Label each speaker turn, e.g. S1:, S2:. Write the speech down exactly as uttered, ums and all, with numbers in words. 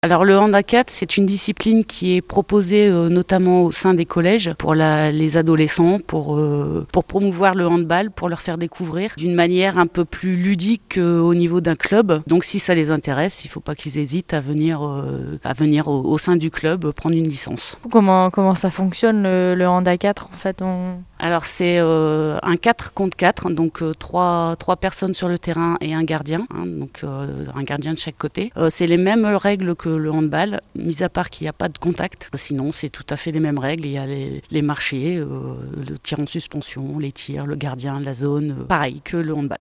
S1: Alors le hand à quatre, c'est une discipline qui est proposée euh, notamment au sein des collèges pour la, les adolescents, pour, euh, pour promouvoir le handball, pour leur faire découvrir d'une manière un peu plus ludique qu'au niveau d'un club. Donc si ça les intéresse, il ne faut pas qu'ils hésitent à venir, euh, à venir au, au sein du club euh, prendre une licence.
S2: Comment, comment ça fonctionne le, le hand à quatre en fait on...
S1: Alors c'est euh, un quatre contre quatre, donc euh, trois, trois personnes sur le terrain et un gardien, hein, donc euh, un gardien de chaque côté. Euh, c'est les mêmes règles que le handball, mis à part qu'il n'y a pas de contact. Sinon c'est tout à fait les mêmes règles, il y a les, les marchés, euh, le tir en suspension, les tirs, le gardien, la zone, euh, pareil que le handball.